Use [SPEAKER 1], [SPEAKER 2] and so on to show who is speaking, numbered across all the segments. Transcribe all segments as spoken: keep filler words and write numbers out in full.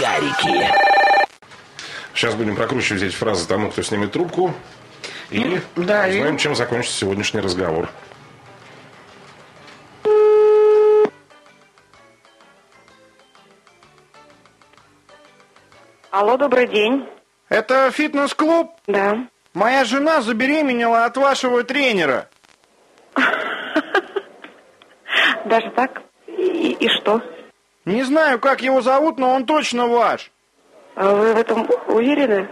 [SPEAKER 1] Смешарики.
[SPEAKER 2] Сейчас будем прокручивать эти фразы тому, кто снимет трубку. И
[SPEAKER 3] да,
[SPEAKER 2] узнаем,
[SPEAKER 3] и...
[SPEAKER 2] чем закончится сегодняшний разговор.
[SPEAKER 4] Алло, добрый день.
[SPEAKER 5] Это фитнес-клуб?
[SPEAKER 4] Да.
[SPEAKER 5] Моя жена забеременела от вашего тренера.
[SPEAKER 4] Даже так? И, и что?
[SPEAKER 5] Не знаю, как его зовут, но он точно ваш.
[SPEAKER 4] А вы в этом уверены?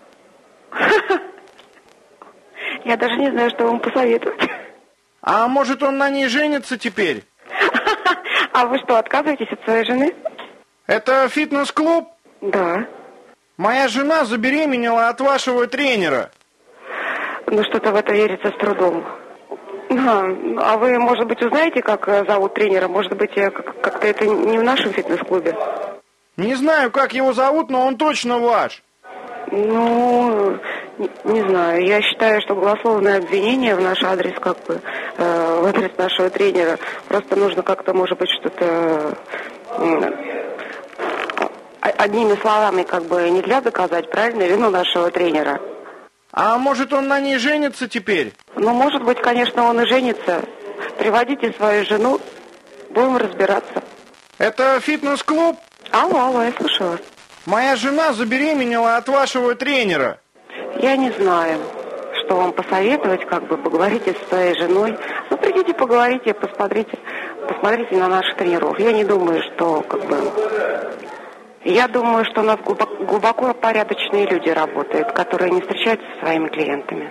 [SPEAKER 4] Я даже не знаю, что вам посоветовать.
[SPEAKER 5] А может, он на ней женится теперь?
[SPEAKER 4] А вы что, отказываетесь от своей жены?
[SPEAKER 5] Это фитнес-клуб?
[SPEAKER 4] Да.
[SPEAKER 5] Моя жена забеременела от вашего тренера.
[SPEAKER 4] Ну, что-то в это верится с трудом. А, а вы, может быть, узнаете, как зовут тренера? Может быть, как-то это не в нашем фитнес-клубе?
[SPEAKER 5] Не знаю, как его зовут, но он точно ваш.
[SPEAKER 4] Ну, не, не знаю. Я считаю, что голословное обвинение в наш адрес, как бы, э, в адрес нашего тренера, просто нужно как-то, может быть, что-то... Э, одними словами, как бы, нельзя доказать, правильно, вину нашего тренера.
[SPEAKER 5] А может, он на ней женится теперь?
[SPEAKER 4] Ну, может быть, конечно, он и женится. Приводите свою жену, будем разбираться.
[SPEAKER 5] Это фитнес-клуб?
[SPEAKER 4] Алло, алло, я слушаю вас.
[SPEAKER 5] Моя жена забеременела от вашего тренера.
[SPEAKER 4] Я не знаю, что вам посоветовать, как бы, поговорите со своей женой. Ну, придите, поговорите, посмотрите, посмотрите на наших тренеров. Я не думаю, что, как бы... Я думаю, что у нас глубоко, глубоко порядочные люди работают, которые не встречаются со своими клиентами.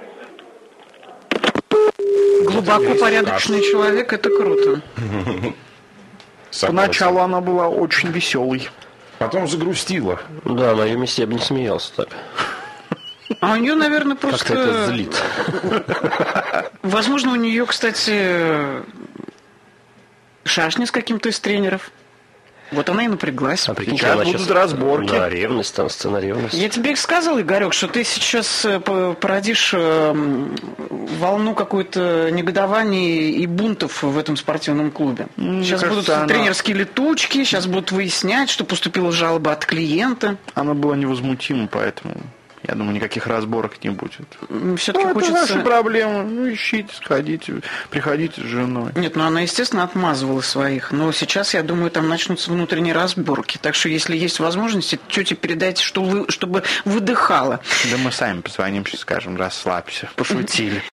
[SPEAKER 3] Глубоко порядочный человек, это круто.
[SPEAKER 5] Поначалу она была очень веселой.
[SPEAKER 2] Потом загрустила.
[SPEAKER 6] Да, на ее месте я бы не смеялся так.
[SPEAKER 3] А у нее, наверное, просто...
[SPEAKER 6] Как-то это злит.
[SPEAKER 3] Возможно, у нее, кстати, шашня с каким-то из тренеров. Вот она и напряглась.
[SPEAKER 6] А прикинь,
[SPEAKER 5] Сейчас
[SPEAKER 6] она
[SPEAKER 5] будут
[SPEAKER 6] сейчас...
[SPEAKER 5] разборки.
[SPEAKER 6] Да, ревность, там сцена ревности.
[SPEAKER 3] Я тебе сказал, Игорек, что ты сейчас породишь волну какой-то негодования и бунтов в этом спортивном клубе.
[SPEAKER 5] Мне
[SPEAKER 3] сейчас
[SPEAKER 5] кажется,
[SPEAKER 3] будут
[SPEAKER 5] она...
[SPEAKER 3] тренерские летучки, сейчас будут выяснять, что поступила жалоба от клиента.
[SPEAKER 5] Она была невозмутима, поэтому... Я думаю, никаких разборок не будет.
[SPEAKER 3] Все-таки
[SPEAKER 5] ну,
[SPEAKER 3] хочется...
[SPEAKER 5] это наши проблемы. Ну, ищите, сходите, приходите с женой.
[SPEAKER 3] Нет, ну она, естественно, отмазывала своих. Но сейчас, я думаю, там начнутся внутренние разборки. Так что, если есть возможность, тете передайте, что вы, чтобы выдыхала.
[SPEAKER 5] Да мы сами позвоним, скажем, расслабься. Пошутили.